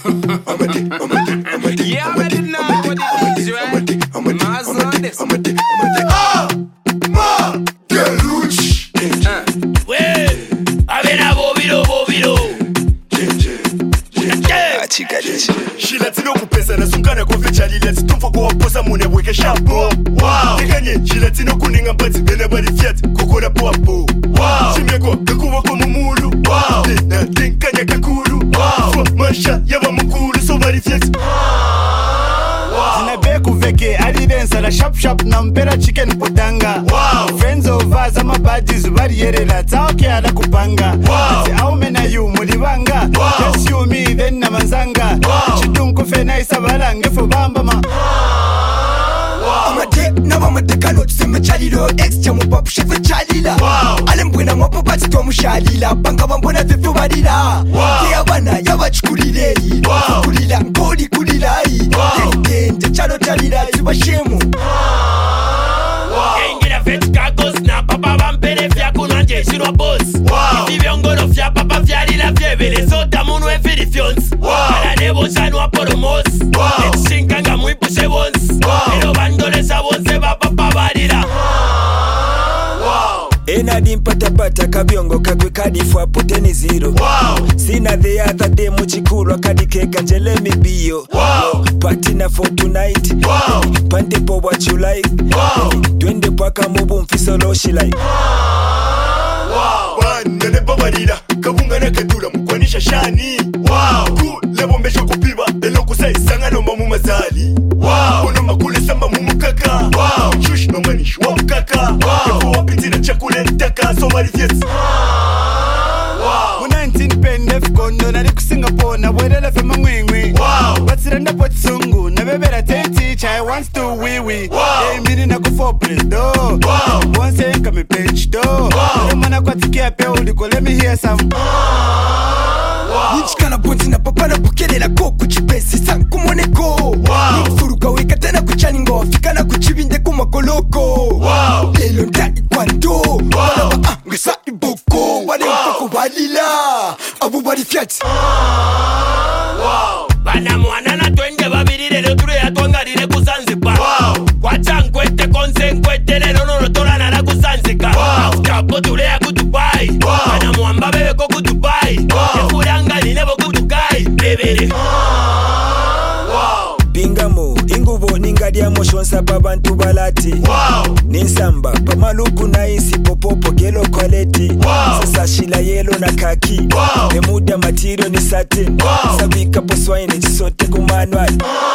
Yeah, I already know what it is, right? Mars on this. Shilatino kupesa na sungana kwa fechali. Let's don't forget what posa mune weke shapo. Wow. Tekanye shilatino kuninga bati bene bari fiat kokora poapo. Wow. Shimeko kakuwa kwa mumulu. Wow. Na tenkanya kakuru. Wow. Masha yaba mukuru so bari fiat. Zinabeku veke alidensa la shop na mpera chicken potanga. Wow. Friends of us ama badges bari yerela taoke ala kupanga. Wow. Ati aume na yu mulibanga. Wow. Just you me then na manzanga. Wow. Chidunku fena isabalange fo bamba ma. Amate na wamatekano tuseme chalilo ex chamu papu shefe chalila. Alembwena mwapo pati tuwa mushalila banga wambona fefe wadila. Kia wana yawa chukulilei kulila nkoli kulilai. Tende chalo chalila tuwa shemu. Engira vetikagos na papa vampere vya kunanje shirwa boss. Ivivyongolo vya papa vya lila vyevele sota munu efiri fyons. Ala nebo chanwa poromos. Etshinkanga muipushe wons. Ero bandole sa wonse va papa valila. Enadi mpatapata kabiongo kakwe kadi fwa puteni zero. Sina the other day muchikuru kadi keka jelemi bio. Party for tonight. Pante po what you like. Twende paka mubu mfiso loshi like. Nene babarira kabunga na kadura mukwanisha shani. Lebo mbesho kupiba elo kusai sanga no mamu mazali. Ono makule samba mumukaka. Shush no manish wa mukaka. Yako wapiti na chakule nitaka so mari fies. Mu 19 pendef kondo na riku Singapore na wedele fe mangwingwi. Batsiranda potsungu na bebera teti chai wants to wee. Hey mini na kufo please do. Once enka me page do. Mana kwa tikia pe uliko let me hear some. Nchikana bonzi na papa na bukele la koku chipesi san kumoneko. Nifuruka weka tena kuchaningo fika na kuchibinde kumakoloko. Lelo ndani kwando wala wa ngesa iboko wale mpoko walila abu bari fiat. Bana mwana na twende babiri lelo ture ya twangalile kuzanzibar. Wacha nkwete konse nkwete lelo nono tolana la kuzanzika. Chapo ture ya kudubai. Bana mwamba bebe ko kudubai. Yekuranga nilebo kudukai bebere. Bingamo ingubo ningadia moshonsa babantu balati. Ninsamba pamaluku na isi popopo gelo quality. Sasa shila yelo na kaki. Emuda material ni satin. Sabika poswaine chisote kumanual.